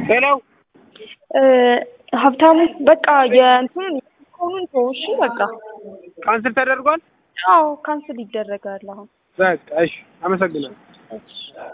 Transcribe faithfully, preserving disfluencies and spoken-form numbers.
ሄሎ ሀብታሙ በቃ የእንትን ኮኑን ተውሽ በቃ ካንስል ተደርጓል። አዎ ካንስል ይደረጋል አሁን። በቃ እሺ አመሰግናለሁ። እሺ